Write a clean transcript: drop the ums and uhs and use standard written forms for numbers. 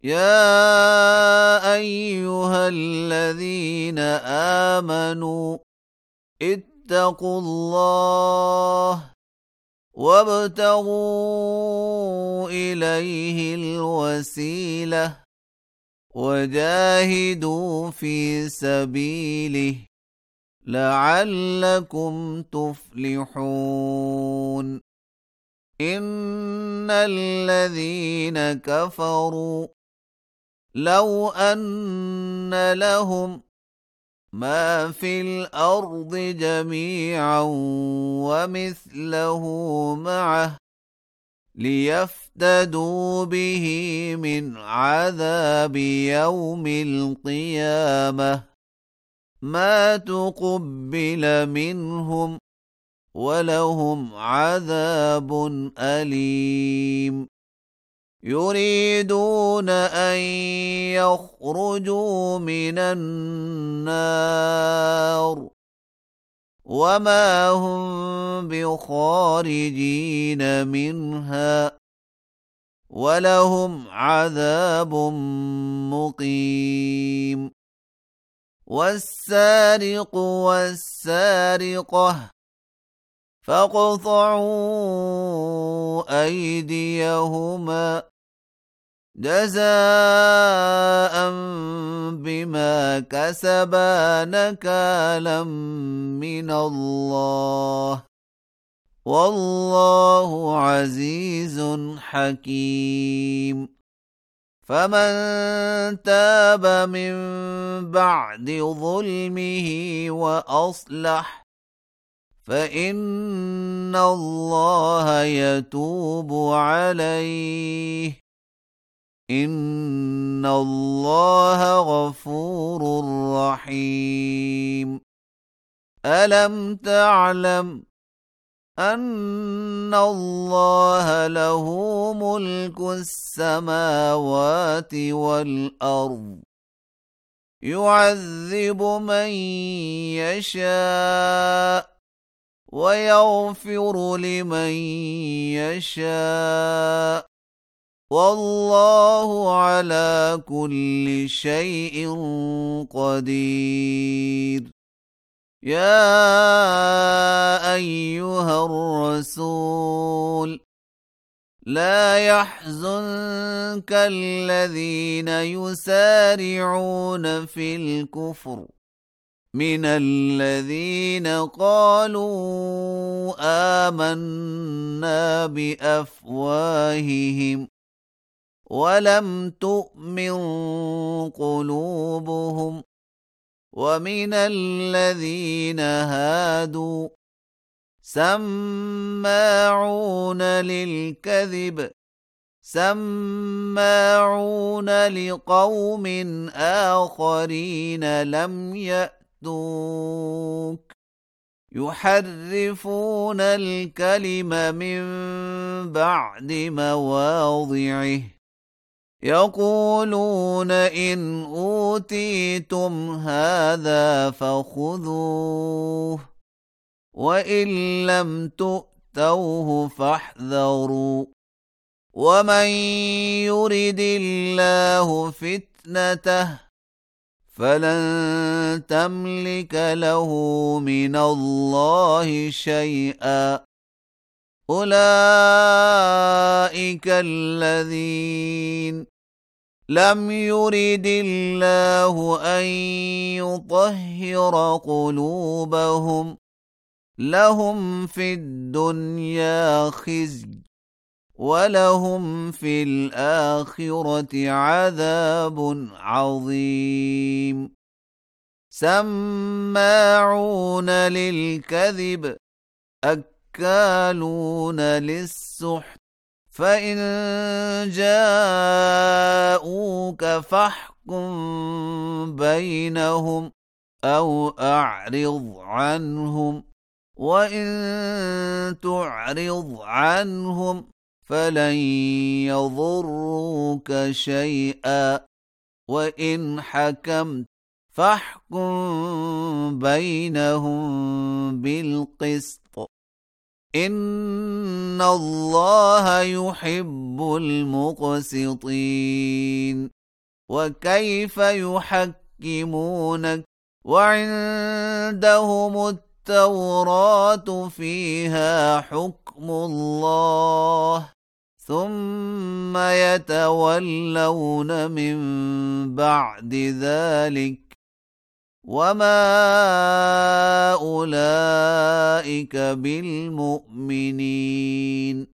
يا أيها الذين آمنوا اتقوا الله وابتغوا إليه الوسيلة وجاهدوا في سبيله لعلكم تفلحون. إن الذين كفروا لو أن لهم ما في الأرض جميعا ومثله معه ليفتدوا به من عذاب يوم القيامة ما تقبل منهم ولهم عذاب أليم. يريدون أن يخرجوا من النار وما هم بخارجين منها ولهم عذاب مقيم. والسارق والسارقة فاقطعوا أيديهما جزاء بما كسبا نكالا من الله والله عزيز حكيم. فمن تاب من بعد ظلمه وأصلح فإن الله يتوب عليه إن الله غفور رحيم. ألم تعلم أن الله له ملك السماوات والأرض يعذب من يشاء ويغفر لمن يشاء والله على كل شيء قدير. يا أيها الرسول لا يحزنك الذين يسارعون في الكفر من الذين قالوا آمنا بأفواههم ولم تؤمن قلوبهم ومن الذين هادوا سماعون للكذب سماعون لقوم آخرين لم يأتوك يحرفون الكلم من بعد مواضعه يقولون إن أوتيتم هذا فخذوه وإن لم تؤتوه فاحذروا ومن يرد الله فتنته فلن تملك له من الله شيئا أولئك الذين لم يرد الله أن يطهر قلوبهم لهم في الدنيا خزي ولهم في الآخرة عذاب عظيم. سماعون للكذب أكالون للسحت فإن جاءوك فاحكم بينهم أو أعرض عنهم وإن تعرض عنهم فلن يضروك شيئا وإن حكمت فاحكم بينهم بالقسط إن الله يحب المقسطين وكيف يحكمونك وعندهم التوراة فيها حكم الله ثم يتولون من بعد ذلك وما أولئك بالمؤمنين